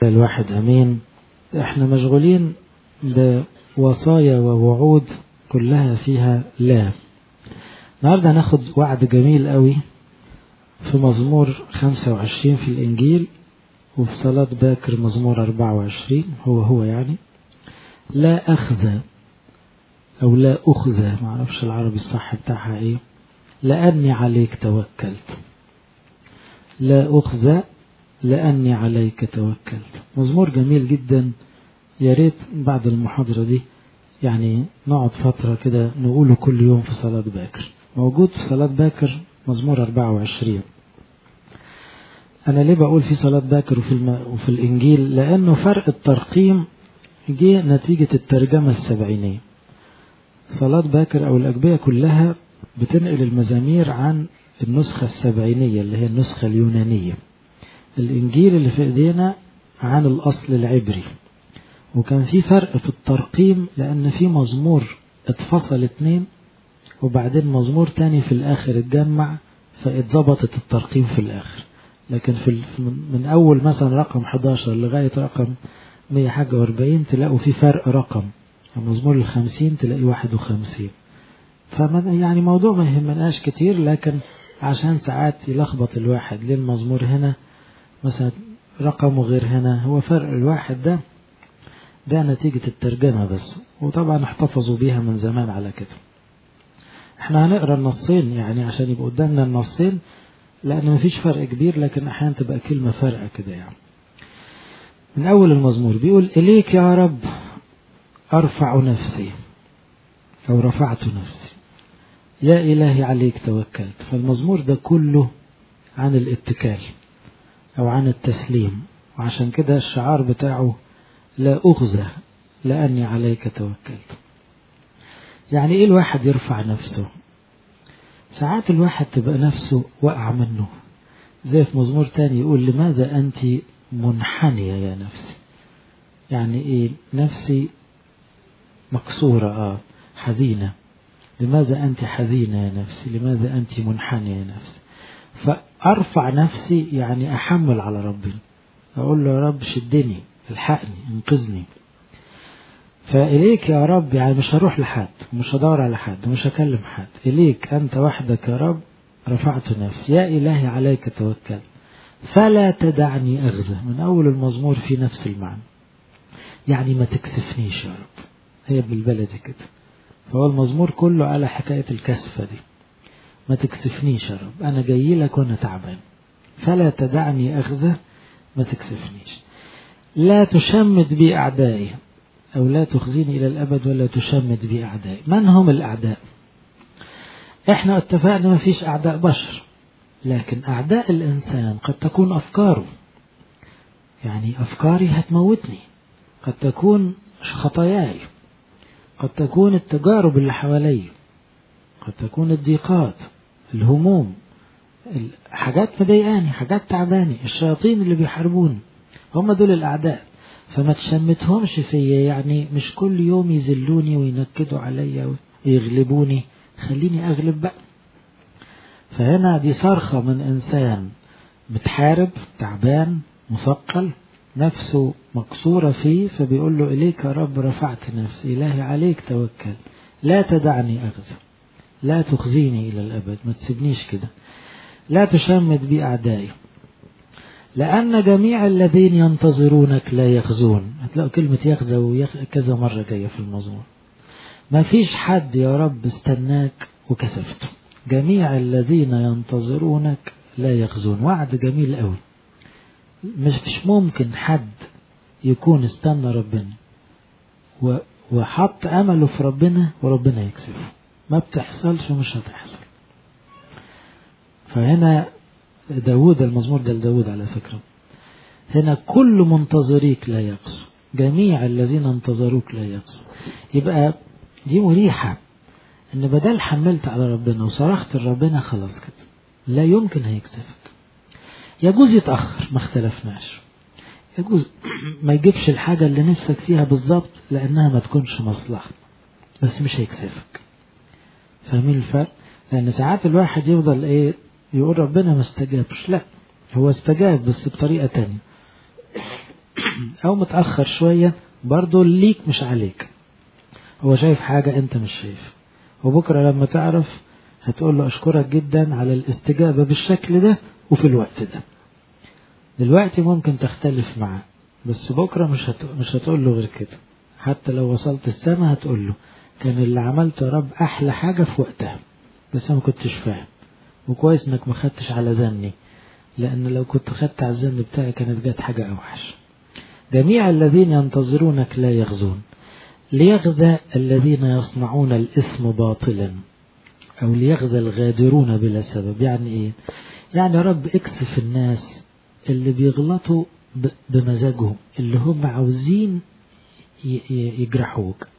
الواحد أمين. احنا مشغولين بوصايا ووعود كلها فيها لا. النهارده هناخد وعد جميل قوي في مزمور 25 في الإنجيل، وفي صلاة باكر مزمور 24 هو يعني لا أخذ أو لا أخذ، معرفش العربي الصح بتاعها ايه، لأني عليك توكلت. لا أخذ لأني عليك توكلت. مزمور جميل جدا، يا ريت بعد المحاضرة دي يعني نقعد فترة كده نقوله كل يوم في صلاة باكر. موجود في صلاة باكر مزمور 24. أنا ليه بقول في صلاة باكر وفي الإنجيل؟ لأنه فرق الترقيم جه نتيجة الترجمة السبعينية. صلاة باكر أو الأجبية كلها بتنقل المزامير عن النسخة السبعينية اللي هي النسخة اليونانية. الإنجيل اللي في إيدينا عن الأصل العبري، وكان في فرق في الترقيم لأن في مزمور اتفصل 2 وبعدين مزمور تاني في الآخر اتجمع فاتظبطت الترقيم في الآخر. لكن من أول مثلا رقم 11 لغاية رقم 141 تلاقوا في فرق رقم. المزمور 50 تلاقي 51. يعني موضوع ما يهمناش كتير، لكن عشان ساعات يلخبط الواحد ليه المزمور هنا مثلا رقمه غير هنا. هو فرق الواحد ده نتيجة الترجمة بس، وطبعا احتفظوا بيها من زمان على كده. احنا هنقرأ النصين يعني عشان يبقى قدامنا النصين، لأن مفيش فرق كبير، لكن أحيانا تبقى كلمة فرقة كده يعني. من أول المزمور بيقول إليك يا رب أرفع نفسي أو رفعت نفسي، يا إلهي عليك توكلت. فالمزمور ده كله عن الاتكال أو عن التسليم، وعشان كده الشعار بتاعه لا أخذ لأني عليك توكلت. يعني إيه الواحد يرفع نفسه؟ ساعات الواحد تبقى نفسه وقع منه، زي في مزمور تاني يقول لماذا أنت منحنية يا نفسي. يعني إيه؟ نفسي مكسورة حزينة. لماذا أنت حزينة يا نفسي؟ لماذا أنت منحنية يا نفسي؟ فأرفع نفسي يعني أحمل على ربي، أقول له يا رب شدني، الحقني، انقذني. فإليك يا رب يعني مش هروح لحد، مش هدور على حد، مش هكلم حد. إليك أنت وحدك يا رب رفعت نفسي، يا إلهي عليك توكل فلا تدعني أغزى. من أول المزمور في نفس المعنى، يعني ما تكسفنيش يا رب، هي بالبلدي كده. فهو المزمور كله على حكاية الكسفة دي، ما تكسفنيش يا رب، أنا جاي لك وأنا تعبان. فلا تدعني أغزى، ما تكسفنيش. لا تشمت بي أعدائي أو لا تخزيني إلى الأبد ولا تشمت بي أعدائي. من هم الأعداء؟ إحنا اتفقنا ما فيش أعداء بشر، لكن أعداء الإنسان قد تكون أفكاره. يعني أفكاري هتموتني، قد تكون خطاياي، قد تكون التجارب اللي حوالي، قد تكون الضيقات، الهموم، حاجات مضايقاني، حاجات تعباني، الشياطين اللي بيحاربوني، هم دول الأعداء. فما تشمتهمش فيا، يعني مش كل يوم يذلوني وينكدوا عليا ويغلبوني، خليني أغلب بقى. فهنا دي صرخة من إنسان متحارب، تعبان، مثقل، نفسه مكسورة فيه، فبيقول له إليك يا رب رفعت نفسي، إلهي عليك توكل، لا تدعني أغزى، لا تخزيني إلى الأبد، ما تسيبنيش كده. لا تشمت بي أعدائي لأن جميع الذين ينتظرونك لا يخزون. هتلاقوا كلمة يخزى كذا مرة جاية في المزمور. ما فيش حد يا رب استناك وكسفته. جميع الذين ينتظرونك لا يخزون. وعد جميل قوي. مش ممكن حد يكون استنى ربنا وحط أمله في ربنا وربنا يكسفه. ما بتحصلش ومش هتحصل. فهنا داود، المزمور ده لداود على فكرة، هنا كل منتظريك لا يقصوا، جميع الذين انتظروك لا يقصوا. يبقى دي مريحة ان بدل حملت على ربنا وصرخت لربنا خلاص كده لا يمكن هيكسفك. يجوز يتأخر، ما اختلفناش، يجوز ما يجيبش الحاجة اللي نفسك فيها بالظبط لأنها ما تكونش مصلحة، بس مش هيكسفك. فاهمين الفرق؟ لأن ساعات الواحد يفضل يقول ربنا ما استجابش. لا، هو استجاب بس بطريقة تانية. أو متأخر شوية برضه ليك مش عليك. هو شايف حاجة أنت مش شايف، وبكرة لما تعرف هتقول له أشكرك جدا على الاستجابة بالشكل ده وفي الوقت ده. دلوقتي ممكن تختلف معاه، بس بكرة مش هتقول له غير كده. حتى لو وصلت السماء هتقول له كان اللي عملته يا رب أحلى حاجة في وقتها، بس أنا ما كنتش فاهم، وكويس إنك ما خدتش على ذني، لأن لو كنت خدت على الذن بتاعي كانت جات حاجة أوحش. جميع الذين ينتظرونك لا يغزون، ليغزى الذين يصنعون الإثم باطلا، أو ليغزى الغادرون بلا سبب. يعني إيه؟ يعني يا رب اكسف الناس اللي بيغلطوا بمزاجهم، اللي هم عاوزين يجرحوك،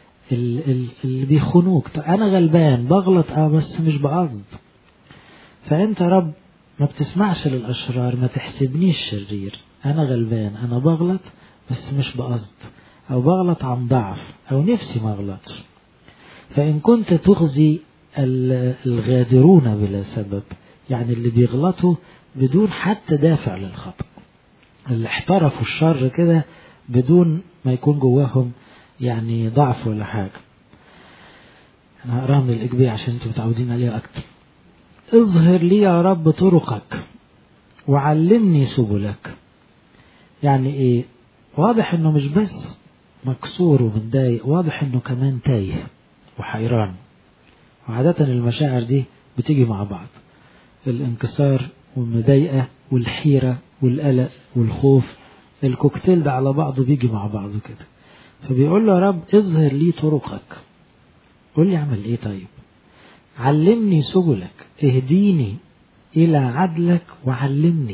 اللي بيخونوك. طيب أنا غلبان بغلط بس مش بقصد، فأنت يا رب ما بتسمعش للأشرار، ما تحسبنيش شرير، أنا غلبان، أنا بغلط بس مش بقصد، أو بغلط عن ضعف، أو نفسي ما أغلطش. فإن كنت تغزي الغادرون بلا سبب، يعني اللي بيغلطوا بدون حتى دافع للخطأ، اللي احترفوا الشر كده بدون ما يكون جواهم يعني ضعف ولا حاجة. أنا هقراها من الإجبية عشان انتوا متعودين عليها أكتر. اظهر لي يا رب طرقك وعلمني سبلك. يعني إيه؟ واضح إنه مش بس مكسور ومتضايق، واضح إنه كمان تايه وحيران. وعادة المشاعر دي بتيجي مع بعض، الانكسار والمضايقة والحيرة والقلق والخوف، الكوكتيل ده على بعضه بيجي مع بعضه كده. فبيقول له يا رب اظهر لي طرقك. قول لي اعمل ايه؟ طيب علمني سبلك، اهديني الى عدلك وعلمني.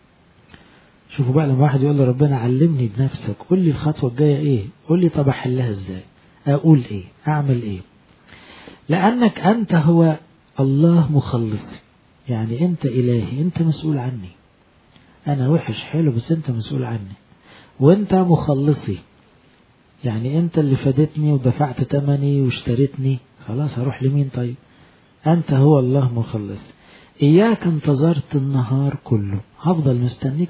شوفوا بقى لما واحد يقول له ربنا علمني بنفسك، قول لي الخطوة الجاية ايه، قول لي طب احلها ازاي، اقول ايه، اعمل ايه. لانك انت هو الله مخلص، يعني انت الهي، انت مسؤول عني. انا وحش حلو بس انت مسؤول عني، وانت مخلصي، يعني انت اللي فادتني ودفعت ثمني واشتريتني، خلاص هروح لمين طيب؟ انت هو الله مخلص. اياك انتظرت النهار كله، هفضل مستنيك.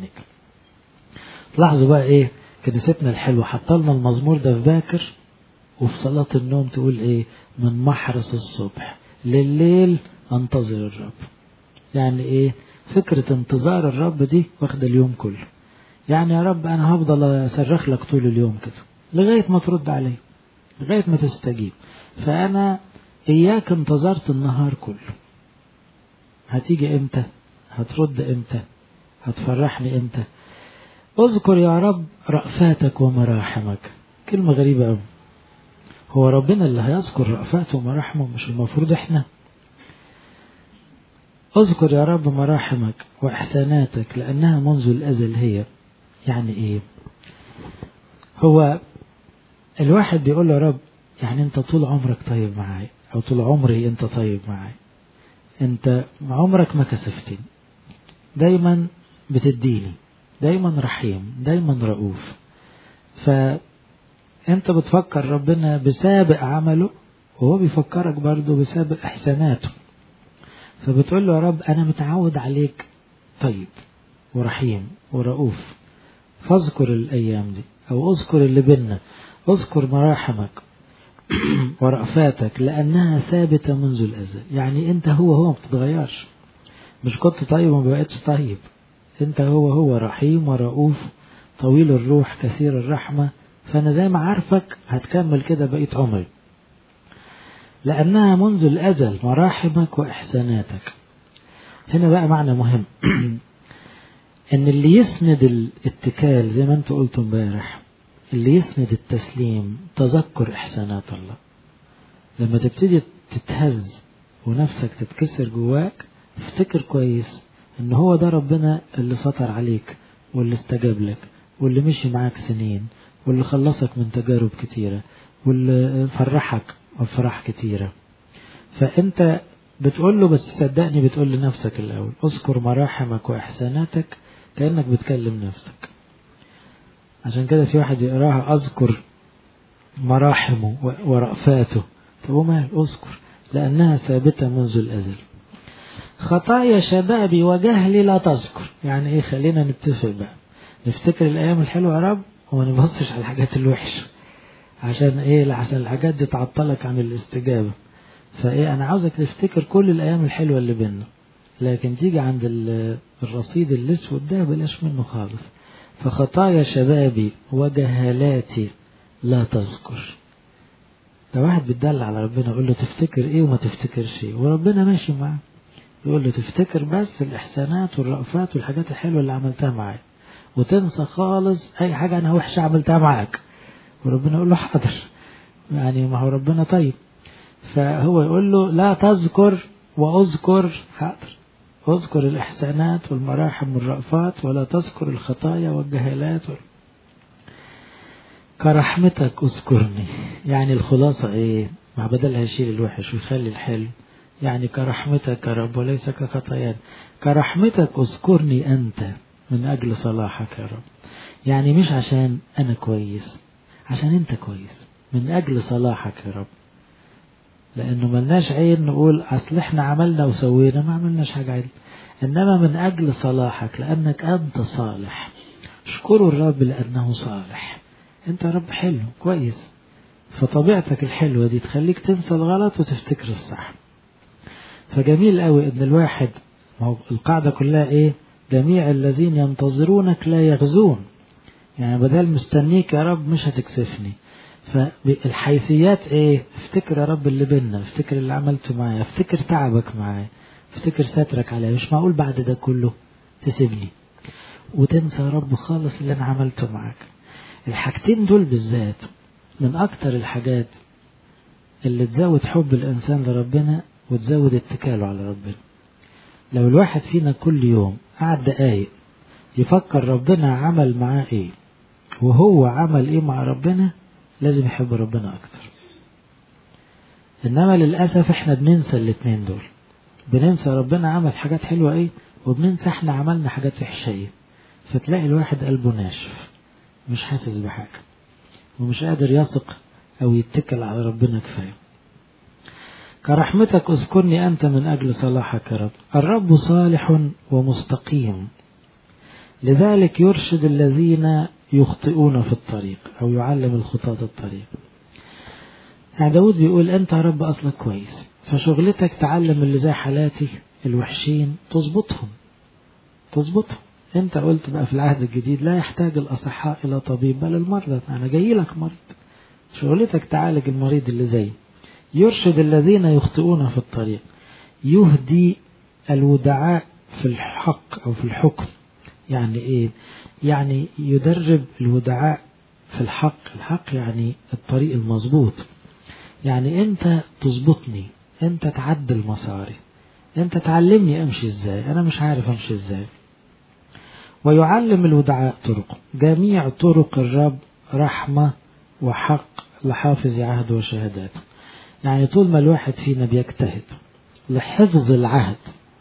لاحظوا بقى ايه كنيستنا الحلوة، حطلنا المزمور ده في باكر، وفي صلاة النوم تقول ايه؟ من محرس الصبح لليل انتظر الرب. يعني ايه فكرة انتظار الرب دي؟ واخد اليوم كله. يعني يا رب انا هفضل اصرخ لك طول اليوم كده لغاية ما ترد علي، لغاية ما تستجيب. فانا اياك انتظرت النهار كله. هتيجي امتى؟ هترد امتى؟ هتفرحني امتى؟ اذكر يا رب رأفاتك ومراحمك. كلمة غريبة قوي، هو ربنا اللي هيذكر رأفاته ومراحمه؟ مش المفروض احنا؟ اذكر يا رب مراحمك واحساناتك لانها منذ الازل هي. يعني ايه؟ هو الواحد بيقول له يا رب يعني انت طول عمرك طيب معاي، او طول عمري انت طيب معاي، انت عمرك ما كسفتني، دايما بتديني، دايما رحيم، دايما رؤوف. فانت بتفكر ربنا بسابق عمله، وهو بيفكرك برضه بسابق احساناته. فبتقول له يا رب انا متعود عليك طيب ورحيم ورؤوف، فاذكر الايام دي، او اذكر اللي بينا، اذكر مراحمك ورأفاتك لانها ثابتة منذ الازل. يعني انت هو ما بتتغيرش، مش كنت طيب وما بقتش طيب، انت هو رحيم ورؤوف طويل الروح كثير الرحمة. فانا زي ما عارفك هتكمل كده بقية عمري، لانها منذ الازل مراحمك واحساناتك. هنا بقى معنى مهم ان اللي يسند الاتكال زي ما انت قلت امبارح، اللي يسند التسليم تذكر احسانات الله. لما تبتدي تتهز ونفسك تتكسر جواك، افتكر كويس ان هو ده ربنا اللي سطر عليك، واللي استجاب لك، واللي مشي معاك سنين، واللي خلصك من تجارب كتيرة، واللي فرحك وفرح كتيرة. فانت بتقول له، بس صدقني بتقول لنفسك الاول اذكر مراحمك واحساناتك، كأنك بتكلم نفسك. عشان كده في واحد يقراها اذكر مراحمه ورأفاته. طب وما اذكر؟ لانها ثابتة منذ الازل. خطايا شبابي وجهلي لا تذكر. يعني ايه؟ خلينا نتفق بقى، نفتكر الأيام الحلوة يا رب وما نبصش على الحاجات الوحشة. عشان إيه؟ عشان الحاجات دي تعطلك عن الاستجابة. فإيه، أنا عاوزك تفتكر كل الأيام الحلوة اللي بينا، لكن تيجي عند الرصيد الأسود ده بلاش منه خالص. فخطايا شبابي وجهالاتي لا تذكر. لو واحد بيدل على ربنا يقول له تفتكر ايه وما تفتكرش ايه، وربنا ماشي معاه يقول له تفتكر بس الإحسانات والرأفات والحاجات الحلوة اللي عملتها معايا، وتنسى خالص أي حاجة أنا وحشة عملتها معاك. وربنا يقول له حاضر، يعني ما هو ربنا طيب. فهو يقول له لا تذكر وأذكر، حاضر، أذكر الإحسانات والمراحم والرأفات ولا تذكر الخطايا والجهالات كرحمتك اذكرني. يعني الخلاصة ايه؟ ما بدل هيشيل الوحش ويخلي الحلو. يعني كرحمتك يا رب وليس كخطايانا. كرحمتك اذكرني أنت من أجل صلاحك يا رب. يعني مش عشان أنا كويس، عشان أنت كويس، من أجل صلاحك يا رب. لأنه ملناش عين نقول أصل إحنا عملنا وسوينا، ما عملناش حاجة عدل، إنما من أجل صلاحك لأنك أنت صالح. اشكروا الرب لأنه صالح. أنت رب حلو كويس، فطبيعتك الحلوة دي تخليك تنسى الغلط وتفتكر الصح. فجميل قوي إن الواحد، القاعدة كلها إيه؟ جميع الذين ينتظرونك لا يغزون. يعني بدل مستنيك يا رب مش هتكسفني. فالحيثيات ايه؟ افتكر يا رب اللي بينا، افتكر اللي عملته معايا، افتكر تعبك معايا، افتكر سترك عليا. مش معقول بعد ده كله تسيبني وتنسى يا رب خالص اللي انا عملته معاك. الحاجتين دول بالذات من اكتر الحاجات اللي تزود حب الانسان لربنا وتزود اتكاله على ربنا. لو الواحد فينا كل يوم قعد دقايق يفكر ربنا عمل معاه ايه وهو عمل ايه مع ربنا، لازم يحب ربنا اكتر. انما للأسف احنا بننسى الاتنين دول، بننسى ربنا عمل حاجات حلوة ايه وبننسى احنا عملنا حاجات وحشة ايه. فتلاقي الواحد قلبه ناشف، مش حاسس بحاجة ومش قادر يثق او يتكل على ربنا كفاية. كرحمتك اذكرني أنت من أجل صلاحك يا رب. الرب صالح ومستقيم، لذلك يرشد الذين يخطئون في الطريق أو يعلم الخطاة الطريق. يعني داود بيقول أنت يا رب أصلك كويس، فشغلتك تعلم اللي زي حالاتي الوحشين تظبطهم. أنت قلت بقى في العهد الجديد لا يحتاج الأصحاء إلى طبيب بل المرضى. أنا جاي لك مريض، شغلتك تعالج المريض اللي زي. يرشد الذين يخطئون في الطريق، يهدي الودعاء في الحق أو في الحكم. يعني إيه؟ يعني يدرب الودعاء في الحق. الحق يعني الطريق المظبوط. يعني أنت تظبطني، أنت تعدل مساري، أنت تعلمني أمشي إزاي، أنا مش عارف أمشي إزاي. ويعلم الودعاء طرق. جميع طرق الرب رحمة وحق لحافظ عهد وشهاداته. يعني طول ما الواحد فينا بيجتهد لحفظ العهد.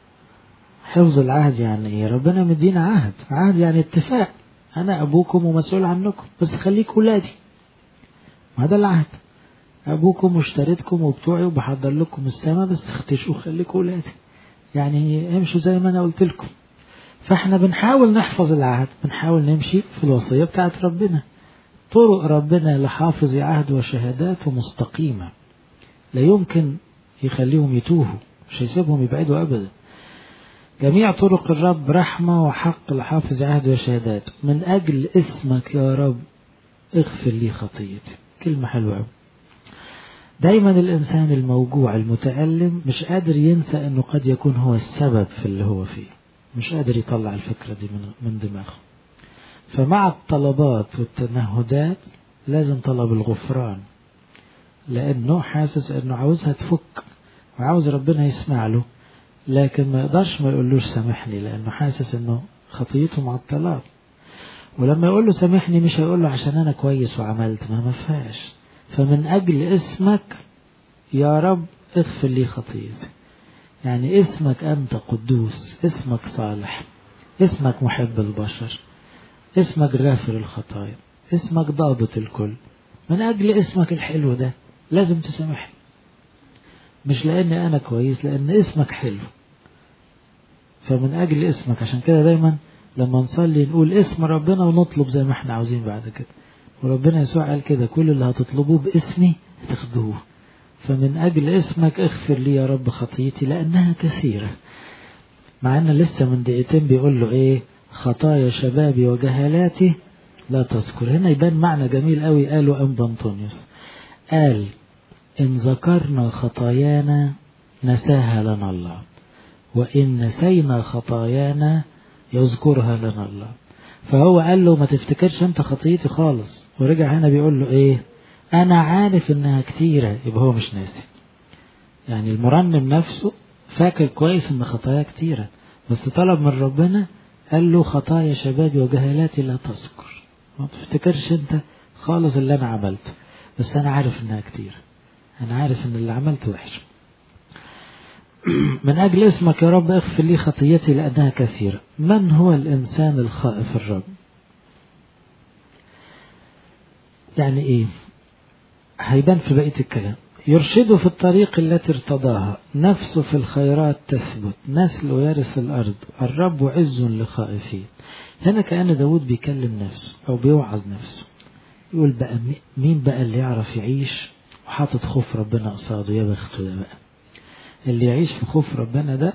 حفظ العهد يعني ايه؟ ربنا مدينا عهد. عهد يعني اتفاق، انا ابوكم ومسؤول عنكم بس خليك ولادي. ما ده العهد، ابوكم واشتريتكم وبتوعي وبحضر لكم السماء بس اختشوا خليكوا ولادي. يعني امشوا زي ما انا قلت لكم. فاحنا بنحاول نحفظ العهد، بنحاول نمشي في الوصية بتاعت ربنا. طرق ربنا لحافظ عهد وشهاداته مستقيمة، لا يمكن يخليهم يتوهوا، مش هيسيبهم يبعدوا أبدا. جميع طرق الرب رحمة وحق لحافظ عهد وشهادات. من أجل اسمك يا رب اغفر لي خطيتي. كلمة حلوة. دايما الإنسان الموجوع المتألم مش قادر ينسى أنه قد يكون هو السبب في اللي هو فيه، مش قادر يطلع الفكرة دي من دماغه. فمع الطلبات والتنهدات لازم طلب الغفران، لأنه حاسس أنه عاوزها تفك وعاوز ربنا يسمع له، لكن ما يقدرش ما يقولوش سامحني لأنه حاسس أنه خطيته معطلات. ولما يقول له سامحني مش هيقول له عشان أنا كويس وعملت، ما فيهاش. فمن أجل اسمك يا رب اغفر لي خطيتي. يعني اسمك أنت قدوس، اسمك صالح، اسمك محب البشر، اسمك غافر الخطايا، اسمك ضابط الكل. من أجل اسمك الحلو ده لازم تسامحني، مش لأني أنا كويس، لأن اسمك حلو. فمن أجل اسمك، عشان كده دايما لما نصلي نقول اسم ربنا ونطلب زي ما احنا عاوزين بعد كده. وربنا يسوع قال كده كل اللي هتطلبوه باسمي تاخدوه. فمن أجل اسمك اغفر لي يا رب خطيتي لأنها كثيرة. مع أن لسه من دقيقتين بيقول له ايه خطايا شبابي وجهالاتي لا تذكر. هنا يبان معنى جميل قوي قاله أنبا أنطونيوس. قال إن ذكرنا خطايانا نساها لنا الله، وإن نسينا خطايانا يذكرها لنا الله. فهو قال له ما تفتكرش انت خطيتي خالص. ورجع هنا بيقول له ايه انا عارف انها كتيرة، يبقى هو مش ناسي. يعني المرنم نفسه فاكر كويس ان خطايا كتيرة، بس طلب من ربنا قال له خطايا شبابي وجهالاتي لا تذكر. ما تفتكرش انت خالص اللي انا عملته، بس انا عارف انها كتيرة، انا عارف ان اللي عملته وحش. من أجل اسمك يا رب اغفر لي خطيتي لأنها كثيرة. من هو الإنسان الخائف الرب؟ يعني إيه؟ هيبان في بقية الكلام. يرشده في الطريق التي ارتضاها، نفسه في الخيرات تثبت، نسله يرث الأرض، الرب عز لخائفين. هنا كأن داود بيكلم نفسه أو بيوعظ نفسه، يقول بقى مين بقى اللي يعرف يعيش وحاطط خوف ربنا قصاده؟ يا بخته ده بقى اللي يعيش في خوف ربنا، ده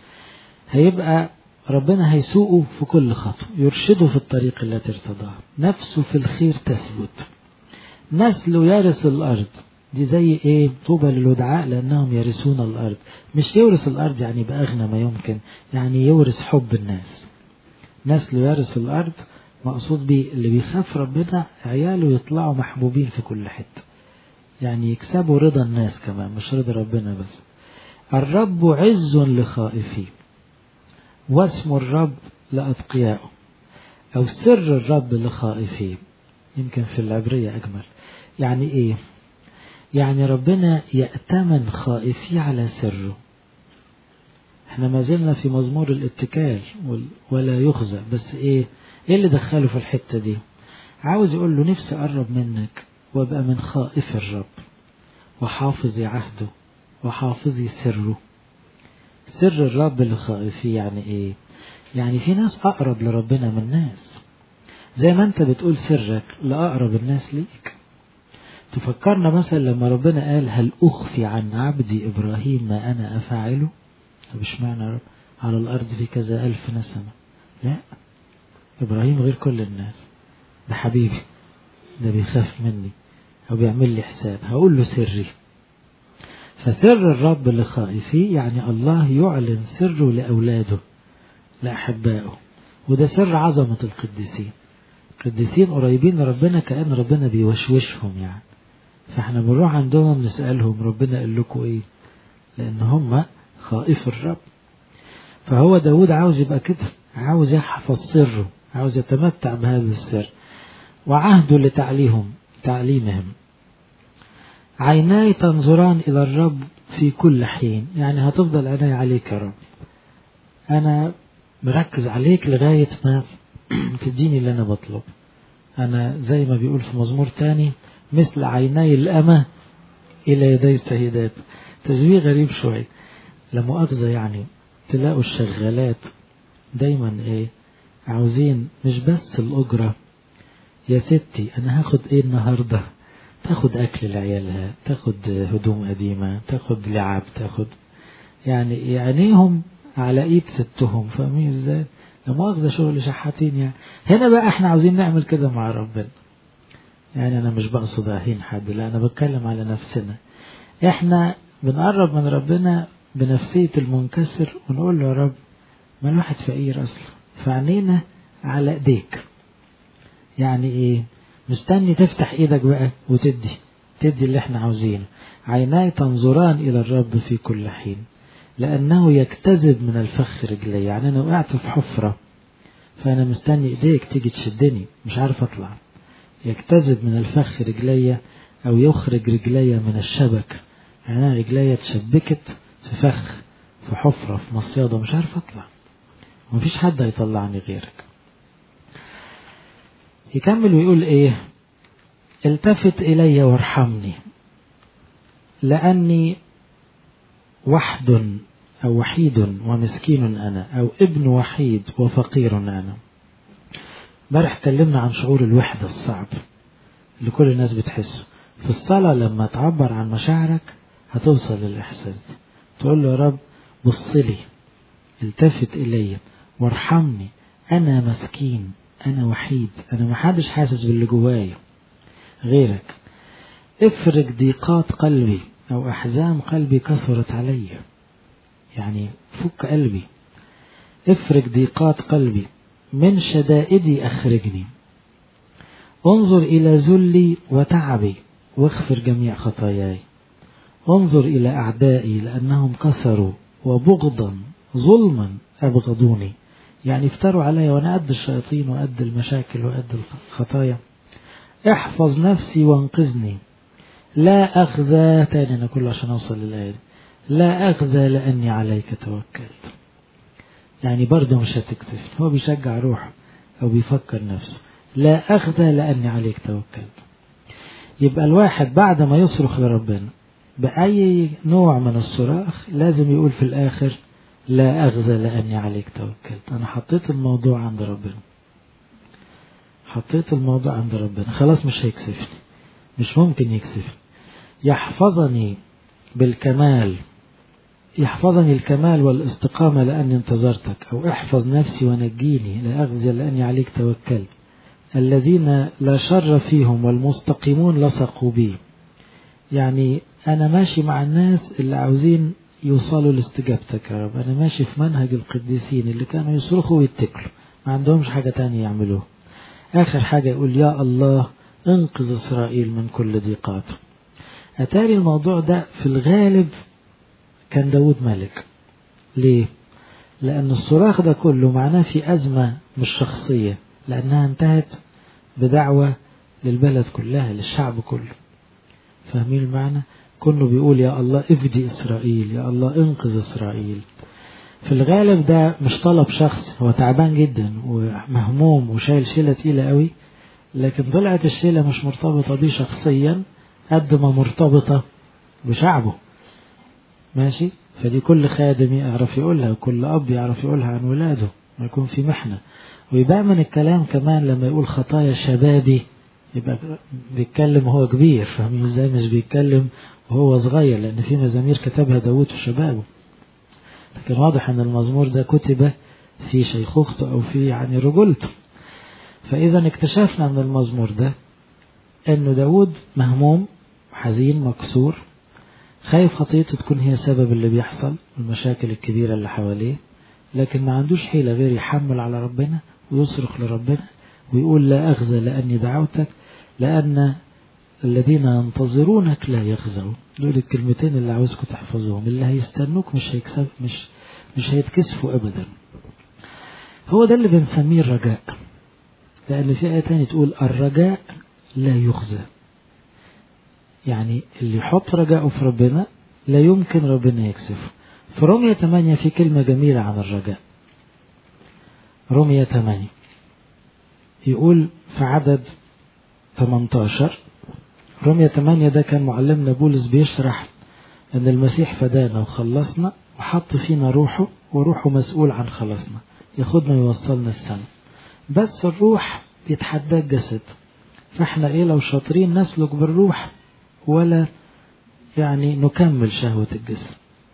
هيبقى ربنا هيسوقه في كل خطوة. يرشده في الطريق التي ارتضاها، نفسه في الخير تثبت، نسله يرث الأرض. دي زي ايه؟ طوبى للودعاء لأنهم يرثون الأرض. مش يورث الأرض يعني يبقى أغنى ما يمكن، يعني يورث حب الناس. نسله يرث الأرض مقصود بيه اللي بيخاف ربنا عياله يطلعوا محبوبين في كل حتة، يعني يكسبوا رضا الناس كمان مش رضا ربنا بس. الرب عز لخائفين، واسم الرب لأتقيائه، أو سر الرب لخائفين، يمكن في العبرية أجمل. يعني إيه؟ يعني ربنا يأتمن خائفي على سره. احنا ما زلنا في مزمور الاتكال ولا يخزى، بس ايه اللي دخله في الحتة دي؟ عاوز يقول له نفسي أقرب منك وابقى من خائف الرب وحافظي عهده وحافظي سره. سر الرب لخائفي يعني ايه؟ يعني في ناس أقرب لربنا من ناس، زي ما انت بتقول سرك لأقرب الناس ليك. تفكرنا مثلا لما ربنا قال هل أخفي عن عبدي إبراهيم ما أنا أفعله؟ طب اشمعنى على الأرض في كذا ألف نسمة؟ لا، إبراهيم غير كل الناس، ده حبيبي، ده بيخاف مني أو بيعمل لي حساب، هقول له سري. فسر الرب لخائفيه يعني الله يعلن سره لأولاده لأحبائه، وده سر عظمة القديسين. القديسين قريبين لربنا كأن ربنا بيوشوشهم يعني، فاحنا بنروح عندهم نسألهم ربنا قال لكم ايه، لأن هم خائف الرب. فهو داود عاوز يبقى كده، عاوز يحفظ سره، عاوز يتمتع بهذا السر وعهده تعليمهم. عيناي تنظران إلى الرب في كل حين، يعني هتفضل عيناي عليك يا رب، أنا مركز عليك لغاية ما تديني اللي أنا بطلب. أنا زي ما بيقول في مزمور تاني مثل عيناي الأمة إلى يدي السيدات. تشبيه غريب شوي، لمؤاخذة يعني. تلاقوا الشغالات دايما ايه عاوزين مش بس الأجرة، يا ستي أنا هاخد ايه النهاردة، تاخد أكل لعيالها، تاخد هدوم قديمة، تاخد لعب، تاخد يعني يعنيهم على ايد ستهم. فاهمين ازاي؟ لمؤاخذة شغل شحاتين يعني. هنا بقى احنا عاوزين نعمل كده مع ربنا. يعني أنا مش بقصد أهين حد، لا أنا بتكلم على نفسنا. احنا بنقرب من ربنا بنفسية المنكسر ونقول له يا رب ما الواحد فقير أصلا، فعنينا على ايديك. يعني ايه؟ مستني تفتح ايدك بقى وتدي اللي احنا عاوزينه. عيناي تنظران إلى الرب في كل حين لأنه يكتذب من الفخ رجلي. يعني أنا وقعت في حفرة فأنا مستني ايديك تيجي تشدني، مش عارف أطلع. يكتذب من الفخ رجلي أو يخرج رجلي من الشبك. يعني أنا رجلي تشبكت في فخ، في حفرة، في مصيادة، مش عارف أطلع، ومفيش حد هيطلعني غيرك. يكمل ويقول إيه؟ التفت إلي وارحمني لأني وحد أو وحيد ومسكين أنا، أو ابن وحيد وفقير أنا. امبارح اتكلمنا عن شعور الوحدة الصعب اللي كل الناس بتحسه. في الصلاة لما تعبر عن مشاعرك هتوصل للإحساس ده، تقول له يا رب بصلي، التفت إلي وارحمني، أنا مسكين، أنا وحيد، أنا محدش حاسس باللي جوايا غيرك. افرج ضيقات قلبي أو أحزان قلبي كثرت علي، يعني فك قلبي. افرج ضيقات قلبي، من شدائدي أخرجني. انظر إلى ذلي وتعبي واغفر جميع خطاياي. انظر إلى أعدائي لأنهم كثروا وبغضا ظلما أبغضوني، يعني افتروا علي وأنا قد الشياطين وقد المشاكل وقد الخطايا. احفظ نفسي وانقذني، لا أخذى، تاني أنا كله عشان أوصل للآية دي، لا أخذى لأني عليك توكلت. يعني برضه مش هتكسفني، هو بيشجع روحه أو بيفكر نفسه، لا أخذى لأني عليك توكلت. يبقى الواحد بعد ما يصرخ لربنا بأي نوع من الصراخ لازم يقول في الآخر لا أخذى لأني عليك توكلت. أنا حطيت الموضوع عند ربنا، حطيت الموضوع عند ربنا، خلاص مش هيكسفني، مش ممكن يكسفني. يحفظني بالكمال، يحفظني الكمال والاستقامة لأني انتظرتك، أو احفظ نفسي ونجيني، لا أخزى لأني عليك توكلت. الذين لا شر فيهم والمستقيمون لصقوا بي، يعني أنا ماشي مع الناس اللي عاوزين يوصلوا لاستجابتك يا رب. أنا ماشي في منهج القديسين اللي كانوا يصرخوا ويتكلوا، ما عندهمش حاجة تانية يعملوها. آخر حاجة يقول يا الله انقذ إسرائيل من كل ضيقاته. أتاري الموضوع ده في الغالب كان داود ملك. ليه؟ لأن الصراخ ده كله معناه في أزمة مش شخصية، لأنها انتهت بدعوة للبلد كلها، للشعب كله. فاهمين المعنى؟ كله بيقول يا الله افدي إسرائيل، يا الله انقذ إسرائيل. في الغالب ده مش طلب شخص، هو تعبان جدا ومهموم وشايل شيلة تقيلة قوي، لكن طلعت الشيلة مش مرتبطة بيه شخصيا قد ما مرتبطة بشعبه. ماشي؟ فدي كل خادم يعرف يقولها، وكل أب يعرف يقولها عن ولاده ما يكون في محنة. ويبقى من الكلام كمان لما يقول خطايا شبابي، يبقى بيتكلم وهو كبير. فاهمين ازاي؟ مش بيتكلم وهو صغير، لأن في مزامير كتبها داود في شبابه، لكن واضح أن المزمور ده كتب في شيخوخته أو في يعني رجولته. فإذا اكتشفنا من المزمور ده أنه داود مهموم حزين مكسور، خايف خطيته تكون هي سبب اللي بيحصل، المشاكل الكبيرة اللي حواليه، لكن ما عندوش حيلة غير يحمل على ربنا ويصرخ لربنا ويقول لا أخزى لأني دعوتك، لأن الذين ينتظرونك لا يخزوا. دول الكلمتين اللي عاوزكم تحفظوهم، اللي هيستنوك مش هيتكسفوا أبدا. هو ده اللي بنسميه الرجاء، لأن في آية تانية تقول الرجاء لا يخزى. يعني اللي يحط رجاءه في ربنا لا يمكن ربنا يكسفه. في رومية 8 في كلمة جميلة عن الرجاء. رومية 8 يقول في عدد 18، رومية 8 ده كان معلمنا بولس بيشرح أن المسيح فدانا وخلصنا وحط فينا روحه، وروحه مسؤول عن خلاصنا، ياخدنا ويوصلنا السماء. بس الروح بيتحدى الجسد، فاحنا ايه لو شاطرين نسلك بالروح ولا يعني نكمل شهوة الجسد.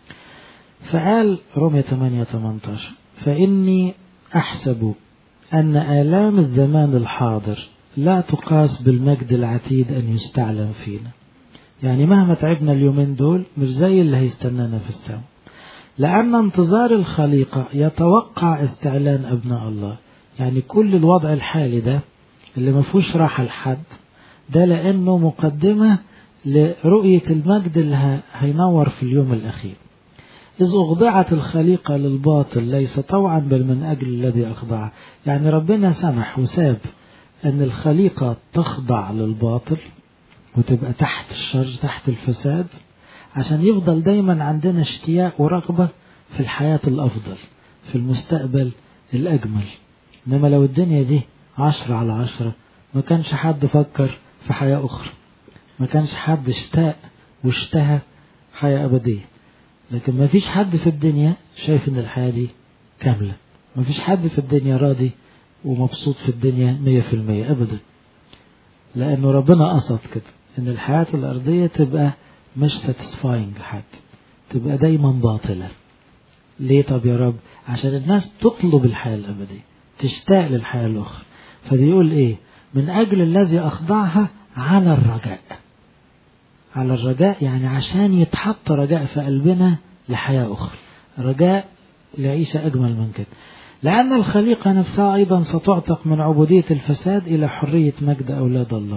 فقال رومية 8:18 فإني أحسب أن آلام الزمان الحاضر لا تقاس بالمجد العتيد أن يستعلم فينا. يعني مهما تعبنا اليومين دول مش زي اللي هيستنانا في السماء، لأن انتظار الخليقة يتوقع استعلان أبناء الله. يعني كل الوضع الحالي ده اللي ما فيهوش راحة لحد ده لأنه مقدمة لرؤية المجد اللي هينور في اليوم الأخير. إذ أخضعت الخليقة للباطل ليس طوعا بل من أجل الذي أخضع. يعني ربنا سمح وساب أن الخليقة تخضع للباطل وتبقى تحت الشر تحت الفساد، عشان يفضل دايما عندنا اشتياق ورغبة في الحياة الأفضل، في المستقبل الأجمل. إنما لو الدنيا دي 10/10 ما كانش حد فكر في حياة أخرى، ما كانش حد اشتاق واشتهى حياة أبدية. لكن ما فيش حد في الدنيا شايف ان الحياة دي كاملة. ما فيش حد في الدنيا راضي ومبسوط في الدنيا 100% أبدا، لأنه ربنا قصد كده ان الحياة الأرضية تبقى مش satisfying لحد، تبقى دايما باطلة. ليه؟ طب يا رب عشان الناس تطلب الحياة الأبدية، تشتاق للحياة الأخرى. فبيقول إيه؟ من أجل الذي أخضعها على الرجاء. على الرجاء يعني عشان يتحط رجاء في قلبنا لحياة أخرى، رجاء لعيشة أجمل من كده. لأن الخليقة نفسها أيضا ستعتق من عبودية الفساد إلى حرية مجد أولاد الله.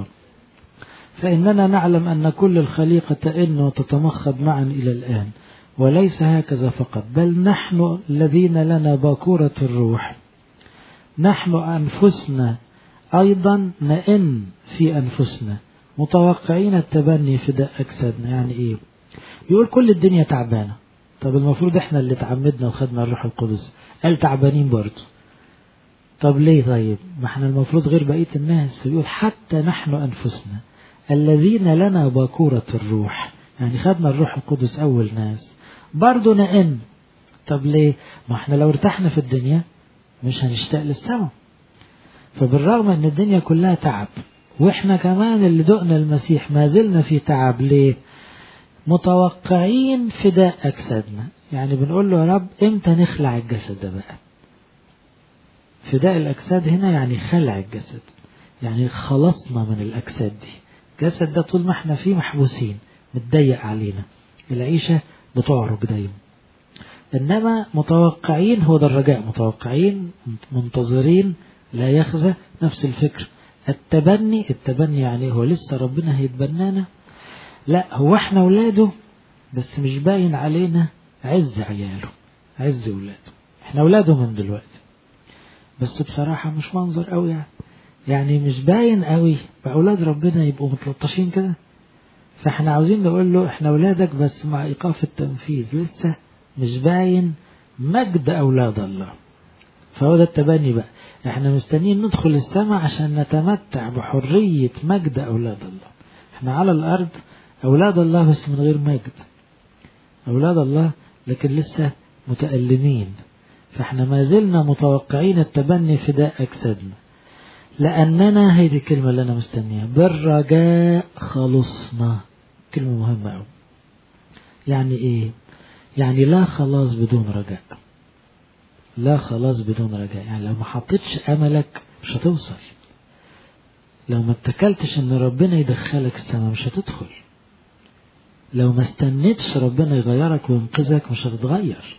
فإننا نعلم أن كل الخليقة تئن وتتمخض معا إلى الآن، وليس هكذا فقط، بل نحن الذين لنا باكورة الروح نحن أنفسنا أيضا نئن في أنفسنا متوقعين التبني فداء أجسادنا. يعني إيه؟ يقول كل الدنيا تعبانة. طب المفروض إحنا اللي تعمدنا وخدنا الروح القدس، قال تعبانين برضو. طب ليه؟ طيب ما إحنا المفروض غير بقية الناس. فيقول حتى نحن أنفسنا الذين لنا باكورة الروح، يعني خدنا الروح القدس أول ناس، برضو نئن. طب ليه؟ ما إحنا لو ارتحنا في الدنيا مش هنشتاق للسماء. فبالرغم ان الدنيا كلها تعب، واحنا كمان اللي دقنا المسيح ما زلنا في تعب. ليه؟ متوقعين فداء أجسادنا. يعني بنقول له يا رب امتى نخلع الجسد ده بقى؟ فداء الأجساد هنا يعني خلع الجسد، يعني خلصنا من الأجساد دي. الجسد ده طول ما احنا فيه محبوسين، متضيق علينا، العيشة بتعرج دايما. إنما متوقعين، هو ده الرجاء، متوقعين منتظرين لا يخزى. نفس الفكر. التبني يعني هو لسه ربنا هيتبنانا؟ لا، هو احنا ولاده بس مش باين علينا عز عياله، عز ولاده. احنا ولاده من دلوقتي، بس بصراحة مش منظر قوي يعني مش باين قوي. فأولاد ربنا يبقوا متلطشين كده. فاحنا عاوزين نقول له احنا ولادك بس مع إيقاف التنفيذ، لسه مش باين مجد أولاد الله. فهو ده التبني بقى. احنا مستنيين ندخل السماء عشان نتمتع بحرية مجد أولاد الله. احنا على الأرض أولاد الله بس من غير مجد، أولاد الله لكن لسه متألمين. فاحنا ما زلنا متوقعين التبني فداء أجسادنا، لأننا، هذه الكلمة اللي أنا مستنيها، بالرجاء خلصنا. كلمة مهمة أوي. يعني إيه؟ يعني لا خلاص بدون رجاء. لا خلاص بدون رجاء. يعني لو ما حطيتش أملك مش هتوصل. لو ما اتكلتش ان ربنا يدخلك السماء مش هتدخل. لو ما استنيتش ربنا يغيرك وينقذك مش هتتغير.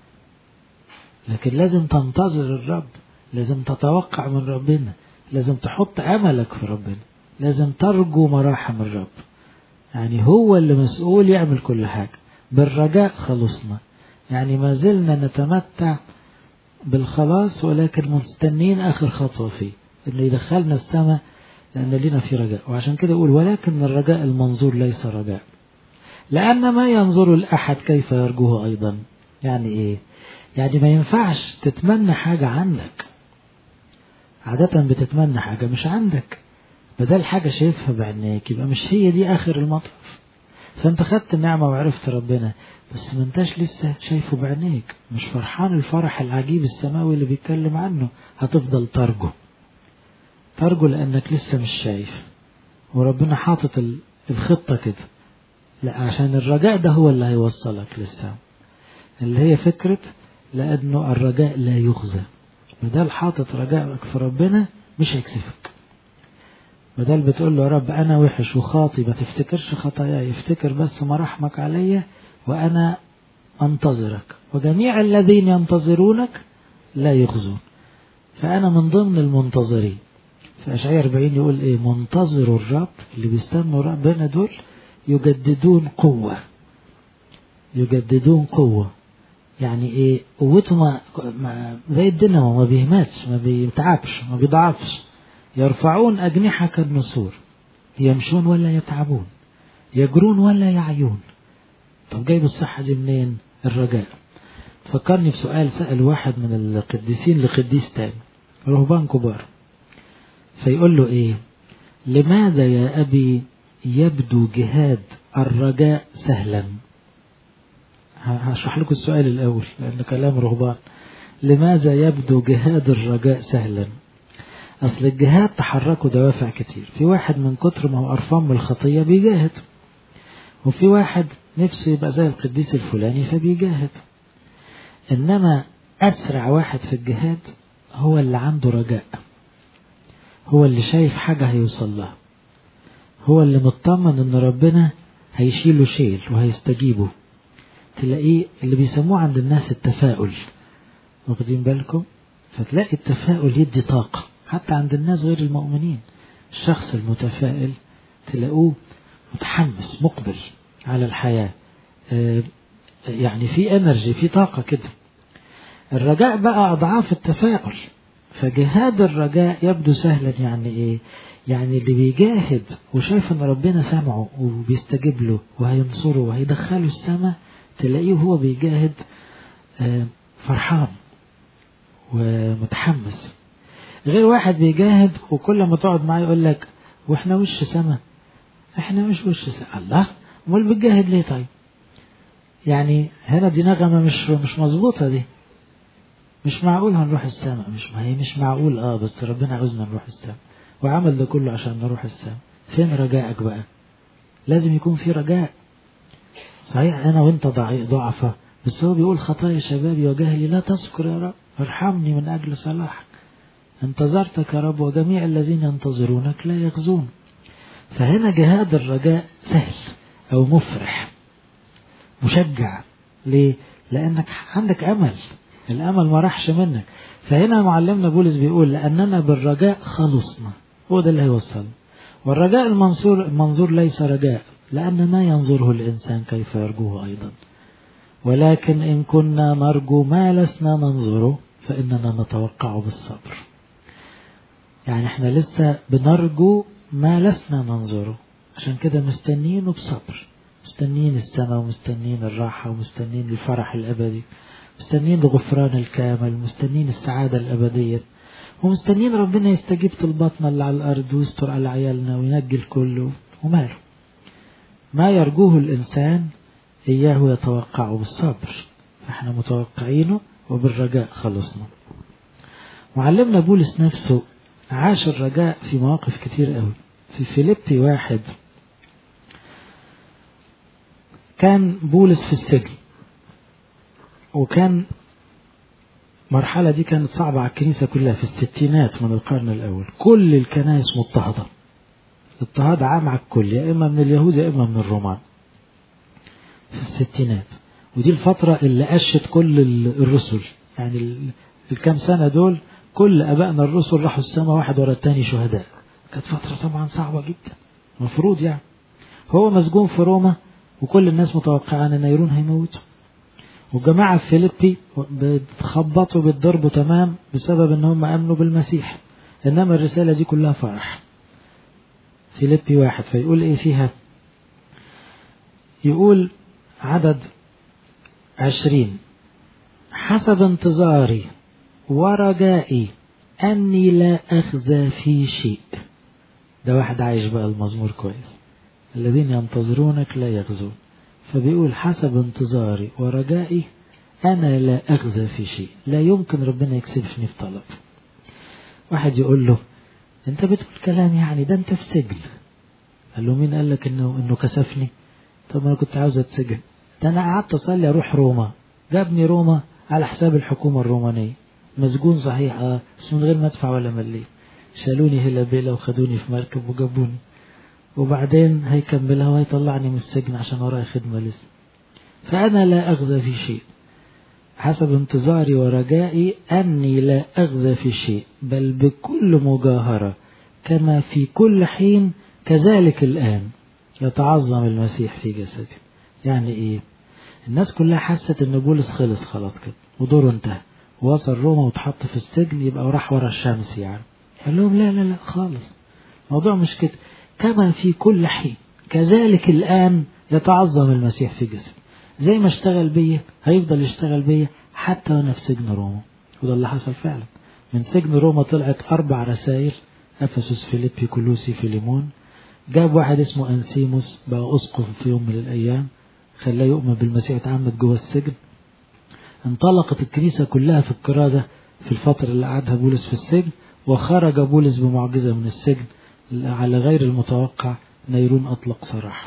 لكن لازم تنتظر الرب، لازم تتوقع من ربنا، لازم تحط أملك في ربنا، لازم ترجو مراحم الرب. يعني هو اللي مسؤول يعمل كل حاجة. بالرجاء خلصنا، يعني ما زلنا نتمتع بالخلاص، ولكن مستنين آخر خطوة فيه إنه يدخلنا السماء، لأن لنا في رجاء. وعشان كده يقول ولكن الرجاء المنظور ليس رجاء، لأن ما ينظر الأحد كيف يرجوه أيضا. يعني إيه؟ يعني ما ينفعش تتمنى حاجة عندك. عادة بتتمنى حاجة مش عندك، بدل حاجة شايفها بعينيك يبقى مش هي دي آخر المطاف. فأنت خدت النعمة وعرفت ربنا، بس ما انتش لسه شايفه بعينيك، مش فرحان الفرح العجيب السماوي اللي بيتكلم عنه. هتفضل ترجو لأنك لسه مش شايف. وربنا حاطط الخطة كده، لا عشان الرجاء ده هو اللي هيوصلك للسماء، اللي هي فكرة لأنه الرجاء لا يخزى. بدل حاطط رجائك في ربنا مش هيكسفك. بدل بتقول له يا رب أنا وحش وخاطي، ما تفتكرش خطاياي، يفتكر بس مراحمك عليا وأنا أنتظرك، وجميع الذين ينتظرونك لا يخزون. فأنا من ضمن المنتظرين. في أشعياء 40 يقول إيه؟ منتظروا الرب، اللي بيستنوا ربنا دول يجددون قوة. يجددون قوة يعني إيه؟ قوته زي الدينامو، ما بيهمتش، ما بيتعبش، ما بيضعفش. يرفعون أجنحة كالنسور، يمشون ولا يتعبون، يجرون ولا يعيون. طب جايب الصحة دي منين؟ الرجاء. فكرني بسؤال سأل واحد من القديسين لقديس تاني، رهبان كبار، فيقول له إيه؟ لماذا يا أبي يبدو جهاد الرجاء سهلا؟ هشرح لكم السؤال الأول لأنه كلام رهبان. لماذا يبدو جهاد الرجاء سهلا؟ أصل الجهاد تحركوا دوافع كتير. في واحد من كتر ما هو قرفان من الخطية بيجاهد، وفي واحد نفسه يبقى زي القديس الفلاني فبيجاهد. إنما أسرع واحد في الجهاد هو اللي عنده رجاء، هو اللي شايف حاجة هيوصل لها، هو اللي مطمن إن ربنا هيشيله شيل وهيستجيبه. تلاقيه اللي بيسموه عند الناس التفاؤل، واخدين بالكم؟ فتلاقي التفاؤل يدي طاقة حتى عند الناس غير المؤمنين. الشخص المتفائل تلاقوه متحمس مقبل على الحياة، يعني في انرجي، في طاقة كده. الرجاء بقى أضعاف التفاؤل. فجهاد الرجاء يبدو سهلا. يعني إيه؟ يعني اللي بيجاهد وشايف ان ربنا سامعه وبيستجيب له وهينصره وهيدخله السماء، تلاقيه هو بيجاهد فرحان ومتحمس. غير واحد بيجاهد وكل ما تقعد معاه يقول لك واحنا وش سما، احنا مش وش سما. الله، امال بتجاهد ليه؟ طيب يعني هنا دي نغمة مش مظبوطة، دي مش معقول هنروح السماء. مش معقول. بس ربنا عاوزنا نروح السماء وعمل ده كله عشان نروح السماء. فين رجائك بقى؟ لازم يكون في رجاء. صحيح انا وانت ضعفة، بس هو بيقول خطايا شبابي وجهلي لا تذكر يا رب، ارحمني من اجل صلاحك. انتظرتك يا رب وجميع الذين ينتظرونك لا يخزون. فهنا جهاد الرجاء سهل او مفرح مشجع. ليه؟ لانك عندك امل، الامل ما راحش منك. فهنا معلمنا بولس بيقول لاننا بالرجاء خلصنا، هو ده اللي هيوصل. والرجاء المنظور ليس رجاء، لان ما ينظره الانسان كيف يرجوه ايضا. ولكن ان كنا نرجو ما لسنا ننظره فاننا نتوقع بالصبر. يعني احنا لسه بنرجو ما لسنا ننظره، عشان كده مستنينه بصبر، مستنين السماء ومستنين الراحة ومستنين الفرح الأبدي، مستنين الغفران الكامل، مستنين السعادة الأبدية، ومستنين ربنا يستجيب طلباتنا اللي على الأرض ويستر على عيالنا وينجي الكل وماله. ما يرجوه الإنسان إياه يتوقعه بالصبر، فإحنا متوقعينه وبالرجاء خلصنا. معلمنا بولس نفسه عاش الرجاء في مواقف كتير قوي. في فيليبي 1 كان بولس في السجن، وكان مرحلة دي كانت صعبة على الكنيسة كلها في الستينات من القرن الأول. كل الكنائس مضطهدة، اضطهاد عام على الكل، يا إما من اليهود يا إما من الرومان في الستينات. ودي الفترة اللي قشت كل الرسل، يعني الكام سنة دول كل أبائنا الرسل راحوا السماء واحد ورا التاني شهداء. كانت فترة طبعا صعبة جدا مفروض. يعني هو مسجون في روما وكل الناس متوقعة أن نيرون هيموت، والجماعة في فيليبي بتخبطوا بالضرب تمام بسبب أن هم أمنوا بالمسيح. إنما الرسالة دي كلها فرح. فيليبي 1 فيقول إيه فيها؟ يقول عدد 20 حسب انتظاري ورجائي أني لا أخزى في شيء. ده واحد عايش بقى المزمور كويس، الذين ينتظرونك لا يخزون. فبيقول حسب انتظاري ورجائي أنا لا أخزى في شيء. لا يمكن ربنا يكسبني في طلب. واحد يقول له أنت بتقول كلام يعني ده أنت في سجن. قال له مين قال لك إنه كسفني؟ طب أنا كنت عاوز أتسجن، ده أنا قعدت أصلي أروح روما، جابني روما على حساب الحكومة الرومانية، مسجون صحيح بس من غير ما أدفع ولا مليم. شالوني هلا بيلا وخدوني في مركب وجابوني، وبعدين هيكملها وهيطلعني من السجن عشان وراي خدمة لسه. فأنا لا أغزى في شيء حسب انتظاري ورجائي أني لا أغزى في شيء، بل بكل مجاهرة كما في كل حين كذلك الآن يتعظم المسيح في جسدي. يعني إيه؟ الناس كلها حست إن بولس خلص خلاص كده ودوره انتهى، وصل روما وتحط في السجن يبقى وراح ورا الشمس. يعني قال لهم لا لا لا خالص، الموضوع مش كده. كما في كل حين كذلك الآن يتعظم المسيح في جسد. زي ما اشتغل بيا هيفضل يشتغل بيا حتى وانا في سجن روما. وده اللي حصل فعلا. من سجن روما طلعت 4 رسائل: أفسس، فيليبي، كولوسي، فيليمون. جاب واحد اسمه أنسيموس بقى أسقف في يوم من الأيام، خلاه يؤمن بالمسيح وتعمد جوه السجن. انطلقت الكنيسة كلها في الكرازة في الفترة اللي قعدها بولس في السجن، وخرج بولس بمعجزة من السجن على غير المتوقع، نيرون أطلق سراحه.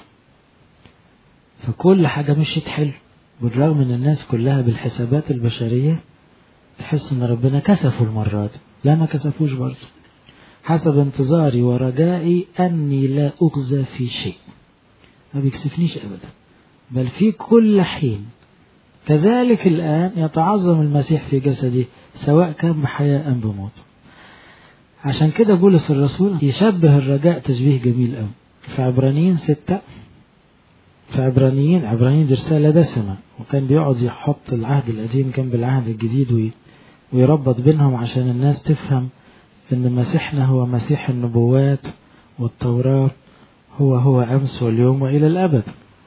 فكل حاجة مشيت حلو، بالرغم ان الناس كلها بالحسابات البشرية تحس ان ربنا كسفوا المرة دي. لا، ما كسفوش برضه. حسب انتظاري ورجائي أني لا أخزى في شيء، ما بيكسفنيش أبدا، بل في كل حين كذلك الآن يتعظم المسيح في جسدي، سواء كان بحياة أم بموت. عشان كده بولس الرسول يشبه الرجاء تشبيه جميل قوي في عبرانيين 6. في عبرانيين دي رسالة دسمة، وكان بيقعد يحط العهد القديم جنب العهد الجديد ويربط بينهم عشان الناس تفهم ان مسيحنا هو مسيح النبوات والتوراة، هو أمس واليوم وإلى الأبد.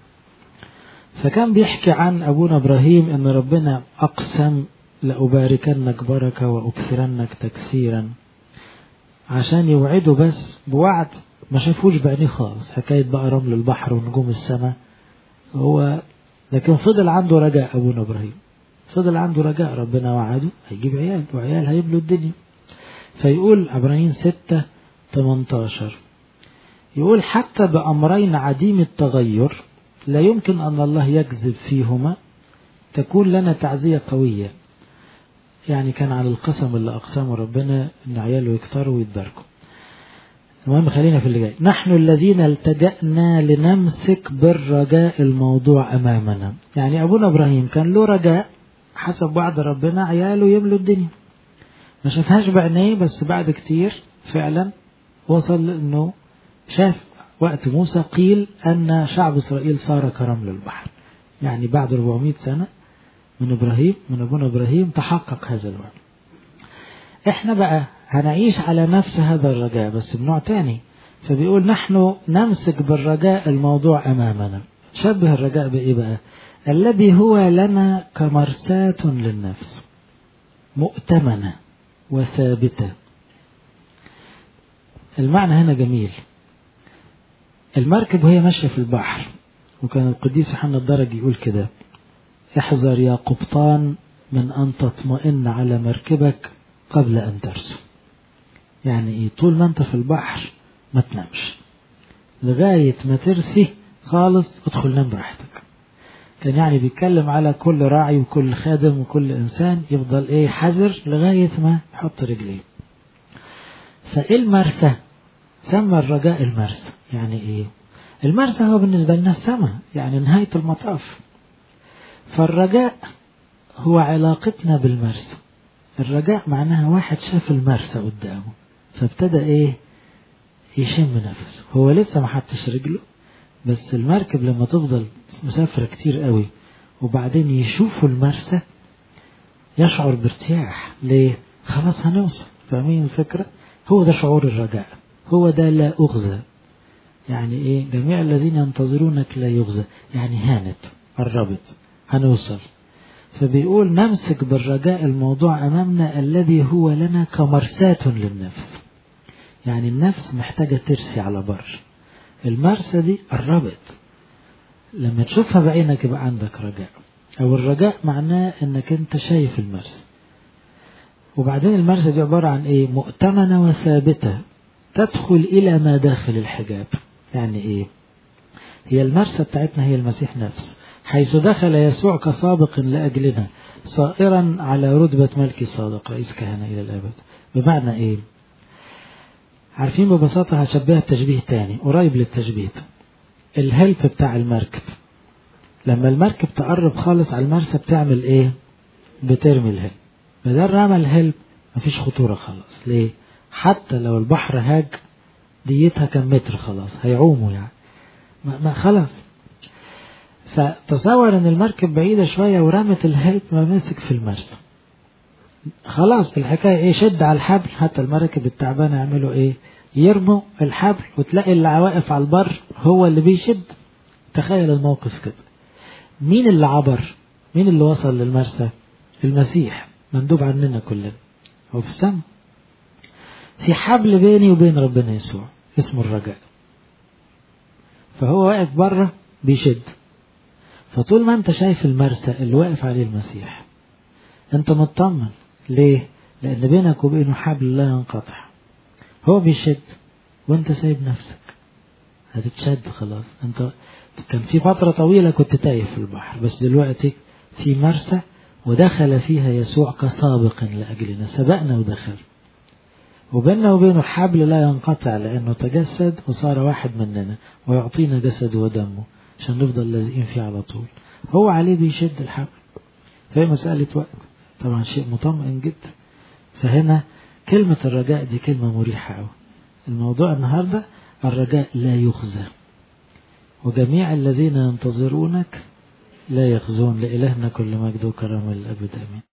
فكان بيحكي عن أبونا إبراهيم ان ربنا أقسم لأباركنك بركة وأكثرنك تكثيرا، عشان يوعده بس بوعد ما شافوش بعينيه خالص، حكاية بقى رمل البحر ونجوم السماء. لكن فضل عنده رجاء أبونا إبراهيم، فضل عنده رجاء، ربنا وعده هيجيب عيال، وعيال هيبلوا الدنيا. فيقول عبرانيين 6:18 يقول حتى بأمرين عديم التغير لا يمكن أن الله يكذب فيهما تكون لنا تعزية قوية. يعني كان على القسم اللي أقسمه ربنا إن عياله يكتروا ويتباركوا. المهم خلينا في اللي جاي. نحن الذين التجأنا لنمسك بالرجاء الموضوع أمامنا. يعني أبونا إبراهيم كان له رجاء حسب وعد ربنا عياله يملوا الدنيا، ما شافهاش بعينيه، بس بعد كتير فعلا وصل إنه شاف وقت موسى قيل أن شعب إسرائيل صار كرمل البحر. يعني بعد 400 سنة من أبونا إبراهيم تحقق هذا الوعد. إحنا بقى هنعيش على نفس هذا الرجاء بس بنوع تاني. فبيقول نحن نمسك بالرجاء الموضوع أمامنا. شبه الرجاء بإيه بقى؟ الذي هو لنا كمرساة للنفس مؤتمنة وثابتة. المعنى هنا جميل. المركب وهي ماشية في البحر، وكان القديس يوحنا الدرجي يقول كده: احذر يا قبطان من أن تطمئن على مركبك قبل أن ترسو. يعني إيه؟ طول ما أنت في البحر ما تنامش لغاية ما ترسي خالص، ادخل نام براحتك. كان يعني بيتكلم على كل راعي وكل خادم وكل إنسان يفضل حذر لغاية ما يحط رجليه. فإيه المرسى؟ سمى الرجاء المرسى. يعني إيه؟ المرسى هو بالنسبة لنا السماء، يعني نهاية المطاف. فالرجاء هو علاقتنا بالمرسى. الرجاء معناها واحد شاف المرسى قدامه فابتدى يشم نفسه. هو لسه ما حطش رجله، بس المركب لما تفضل مسافرة كتير قوي وبعدين يشوفوا المرسى يشعر بارتياح. ليه؟ خلاص هنوصل. فاهمين الفكرة؟ هو ده شعور الرجاء، هو ده لا أغزى. يعني جميع الذين ينتظرونك لا يغزى، يعني هانت، قربت، هنوصل. فبيقول نمسك بالرجاء الموضوع أمامنا الذي هو لنا كمرساة للنفس. يعني النفس محتاجة ترسي على بر، المرسى دي قربت. لما تشوفها بعينك يبقى عندك رجاء. أو الرجاء معناه أنك أنت شايف المرسى. وبعدين المرسى دي عبارة عن مؤتمنة وثابتة تدخل إلى ما داخل الحجاب. يعني هي المرسى بتاعتنا هي المسيح نفسه، حيث دخل يسوع كسابق لأجلنا صائرا على رتبة ملك صادق رئيس كهنة إلى الأبد. بمعنى عارفين ببساطة هشبهها بتشبيه تاني قريب للتشبيه ده. الهلب بتاع المركب، لما المركب تقرب خالص على المرسى بتعمل بترمي الهلب. بدل رمى الهلب مفيش خطورة خلاص. ليه؟ حتى لو البحر هاج ديتها كم متر خلاص هيعوموا، يعني ما خلاص. فتصور ان المركب بعيدة شوية ورمت الهلب ما مسك في المرسى خلاص. الحكاية شد على الحبل. حتى المركب التعبانة يعملوا يرموا الحبل وتلاقي اللي واقف على البر هو اللي بيشد. تخيل الموقف كده. مين اللي عبر؟ مين اللي وصل للمرسى؟ المسيح مندوب عننا كلنا، هو في السماء. في حبل بيني وبين ربنا يسوع اسمه الرجاء. فهو واقف بره بيشد، فطول ما انت شايف المرسى اللي واقف عليه المسيح انت مطمن. ليه؟ لأن بينك وبينه حبل لا ينقطع. هو بيشد وانت سايب نفسك، هتتشد خلاص. انت كان في فترة طويلة كنت تايه في البحر، بس دلوقتي في مرسى ودخل فيها يسوع كسابق لأجلنا، سبقنا ودخل، وبيننا وبينه حبل لا ينقطع، لأنه تجسد وصار واحد مننا ويعطينا جسده ودمه عشان نفضل لازقين فيه على طول. هو عليه بيشد الحبل. فهي مسألة وقت، طبعا شيء مطمئن جدا. فهنا كلمة الرجاء دي كلمة مريحة أوي. الموضوع النهاردة الرجاء لا يخزى، وجميع الذين ينتظرونك لا يخزون. لإلهنا كل مجد وكرم الأبد آمين.